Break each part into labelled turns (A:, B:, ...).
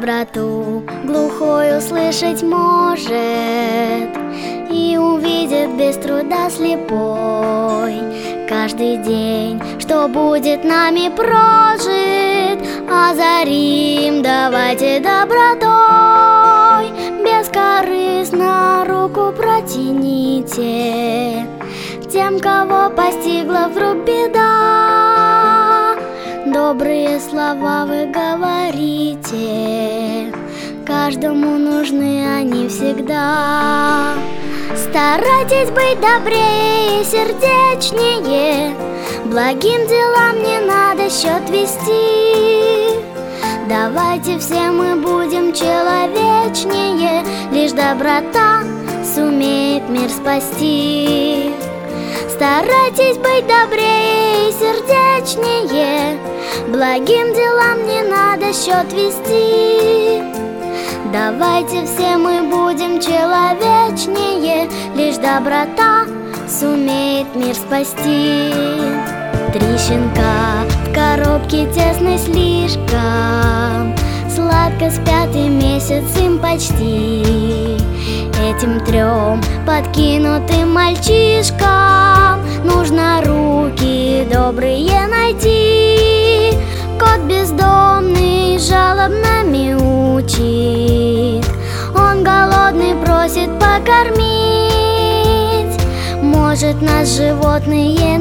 A: доброту глухой услышать может и увидит без труда слепой каждый день, что будет нами прожит. Озарим давайте добротой, бескорыстно руку протяните тем, кого постигла вдруг беда. Добрые слова вы говорите, каждому нужны они всегда. Старайтесь быть добрее и сердечнее, благим делам не надо счет вести. Давайте все мы будем человечнее, лишь доброта сумеет мир спасти. Старайтесь быть добрее и сердечнее, благим делам не надо счет вести. Давайте все мы будем человечнее, лишь доброта сумеет мир спасти. Три щенка в коробке тесной слишком, сладко спят и месяц им почти. Этим трем подкинутым мальчишкам нужно руки добрые найти. Кот бездомный жалобно мяучит, он голодный просит покормить. Может, нас животные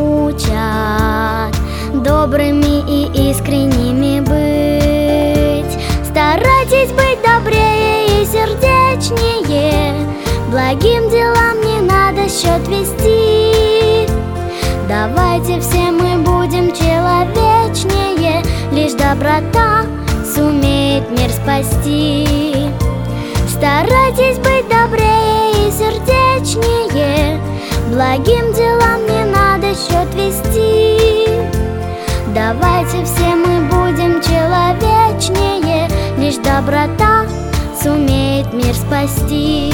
A: научат добрыми и искренними быть. Старайтесь быть добрее и сердечнее, благим делам не надо счет вести. Давайте все мы будем человечнее, лишь доброта сумеет мир спасти. Старайтесь быть добрее и сердечнее, благим делам не надо счет вести. Давайте все мы будем человечнее, лишь доброта сумеет мир спасти.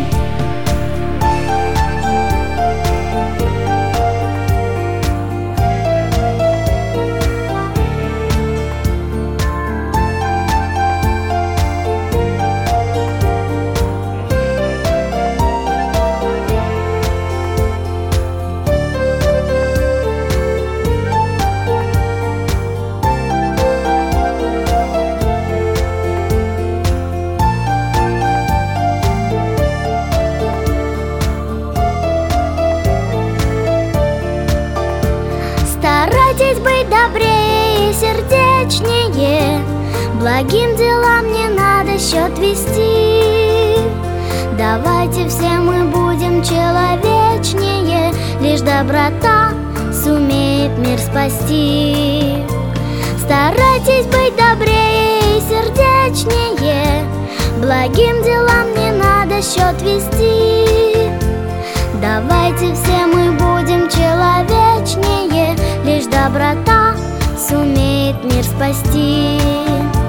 A: Старайтесь быть добрее и сердечнее, благим делам не надо счет вести. Давайте все мы будем человечнее, лишь доброта сумеет мир спасти. Старайтесь быть добрее и сердечнее, благим делам не надо счет вести. Давайте все мы будем человечнее, лишь доброта сумеет мир спасти.